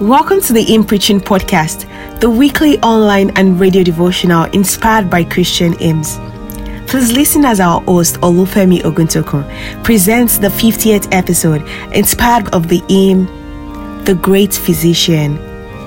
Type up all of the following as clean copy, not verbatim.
Welcome to the In Preaching Podcast, the weekly online and radio devotional inspired by Christian hymns. Please listen as our host, Olufemi Oguntokun, presents the 50th episode inspired of the hymn, The Great Physician.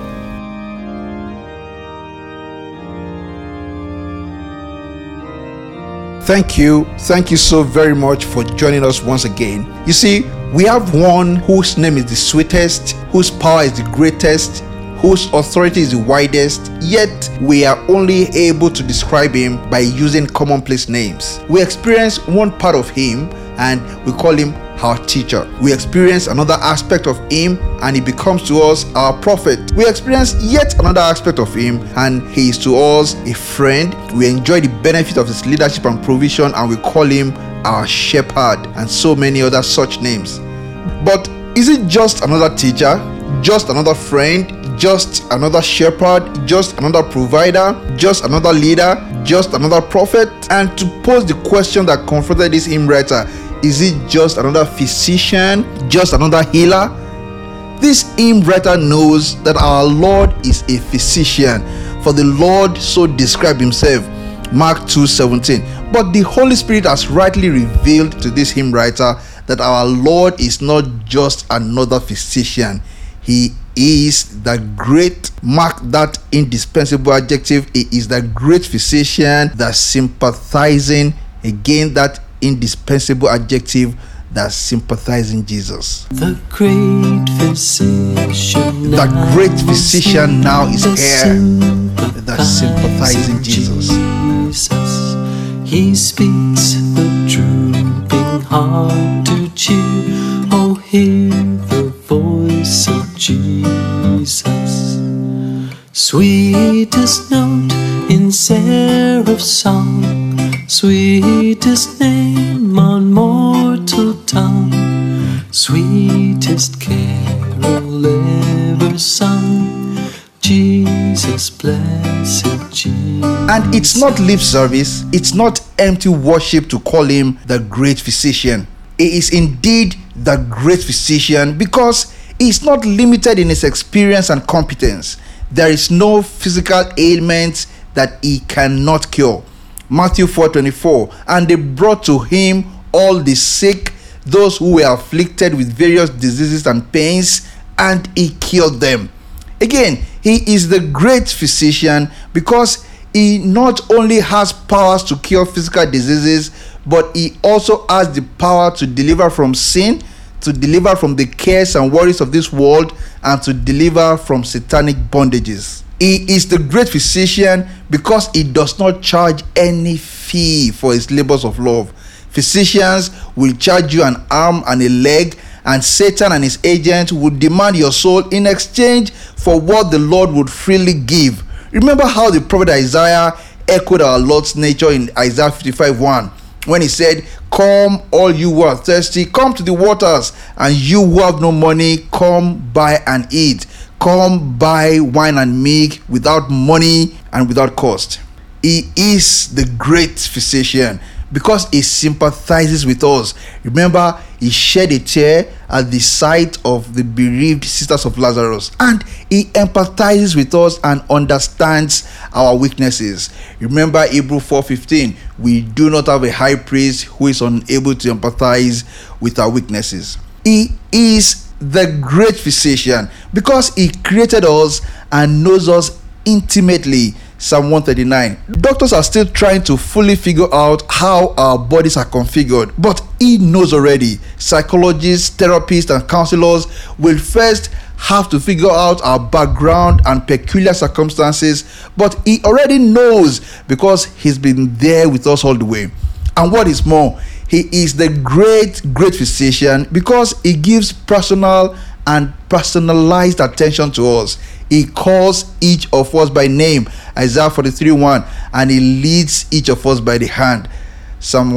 Thank you so very much for joining us once again. You see, we have one whose name is the sweetest, whose power is the greatest, whose authority is the widest, yet we are only able to describe him by using commonplace names. We experience one part of him and we call him our teacher. We experience another aspect of him and he becomes to us our prophet. We experience yet another aspect of him and he is to us a friend. We enjoy the benefit of his leadership and provision and we call him our shepherd, and so many other such names. But is it just another teacher, just another friend, just another shepherd, just another provider, just another leader, just another prophet? And to pose the question that confronted this hymn writer, is it just another physician, just another healer? This hymn writer knows that our Lord is a physician, for the Lord so described himself, Mark 2:17. But the Holy Spirit has rightly revealed to this hymn writer that our Lord is not just another physician. He is the great, mark that indispensable adjective, he is the great physician, the sympathizing, again that indispensable adjective, that sympathizing Jesus. The great physician, the great physician now is here, the sympathizing Jesus. He speaks the drooping heart to cheer. Oh, hear the voice of Jesus. Sweetest note in seraph song, sweetest name on mortal tongue, sweetest carol ever sung, Jesus, blessed Jesus. And it's not lip service, it's not empty worship to call him the great physician. He is indeed the great physician because he is not limited in his experience and competence. There is no physical ailment that he cannot cure. Matthew 4:24, and they brought to him all the sick, those who were afflicted with various diseases and pains, and he cured them. Again, he is the great physician because he not only has powers to cure physical diseases, but he also has the power to deliver from sin, to deliver from the cares and worries of this world, and to deliver from satanic bondages. He is the great physician because he does not charge any fee for his labors of love. Physicians will charge you an arm and a leg, and Satan and his agents would demand your soul in exchange for what the Lord would freely give. Remember how the prophet Isaiah echoed our Lord's nature in Isaiah 55:1 when he said, "Come, all you who are thirsty, come to the waters, and you who have no money, come buy and eat. Come buy wine and milk without money and without cost." He is the great physician because he sympathizes with us. Remember, he shed a tear at the sight of the bereaved sisters of Lazarus, and he empathizes with us and understands our weaknesses. Remember Hebrews 4:15, we do not have a high priest who is unable to empathize with our weaknesses. He is the great physician because he created us and knows us intimately. Psalm 139. Doctors are still trying to fully figure out how our bodies are configured, but he knows already. Psychologists, therapists, and counselors will first have to figure out our background and peculiar circumstances, but he already knows because he's been there with us all the way. And what is more, he is the great physician because he gives personal and personalized attention to us. He calls each of us by name, Isaiah 43:1, and he leads each of us by the hand, Psalm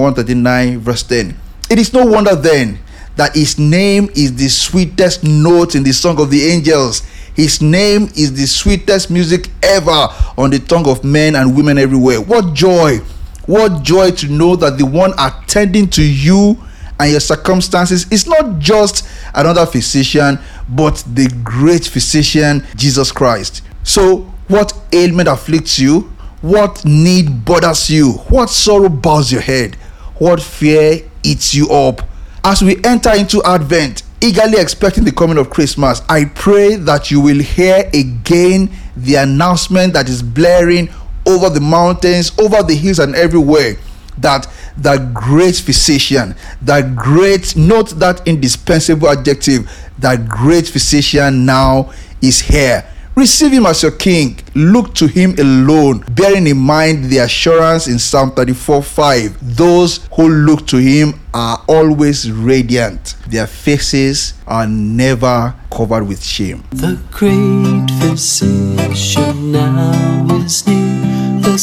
139:10. It is no wonder then that his name is the sweetest note in the song of the angels. His name is the sweetest music ever on the tongue of men and women everywhere. What joy to know that the one attending to you and your circumstances is not just another physician, but the great physician, Jesus Christ. So, what ailment afflicts you? What need bothers you? What sorrow bows your head? What fear eats you up? As we enter into Advent, eagerly expecting the coming of Christmas, I pray that you will hear again the announcement that is blaring over the mountains, over the hills, and everywhere, that the great physician, the great, note that indispensable adjective, the great physician now is here. Receive him as your king. Look to him alone, bearing in mind the assurance in Psalm 34:5. Those who look to him are always radiant. Their faces are never covered with shame. The great physician now is near, the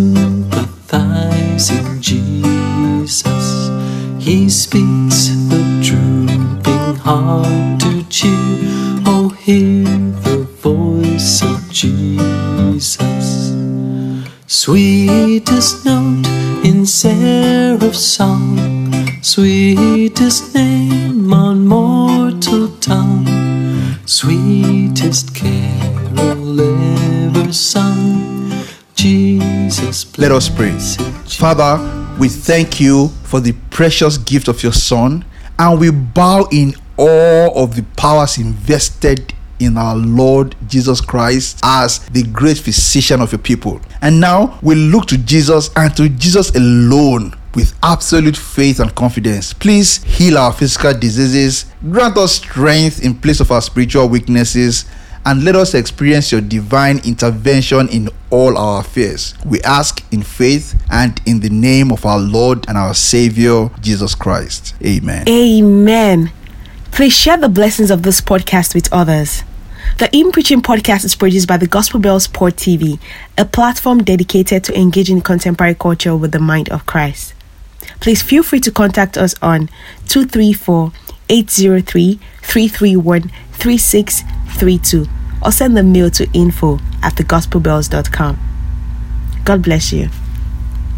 sympathizing Jesus. He speaks the drooping heart to cheer. Oh, hear the voice of Jesus. Sweetest note in seraph song, sweetest name on mortal tongue, sweetest carol ever sung, Jesus. Let us pray. Father, we thank you for the precious gift of your Son, and we bow in awe of the powers invested in our Lord Jesus Christ as the great physician of your people. And now we look to Jesus, and to Jesus alone, with absolute faith and confidence. Please heal our physical diseases, grant us strength in place of our spiritual weaknesses, and let us experience your divine intervention in all our affairs. We ask in faith and in the name of our Lord and our Savior, Jesus Christ. Amen. Amen. Please share the blessings of this podcast with others. The In Preaching Podcast is produced by the Gospel Bells Port TV, a platform dedicated to engaging contemporary culture with the mind of Christ. Please feel free to contact us on 234-803-331-3632 or send the mail to info@thegospelbells.com. God bless you.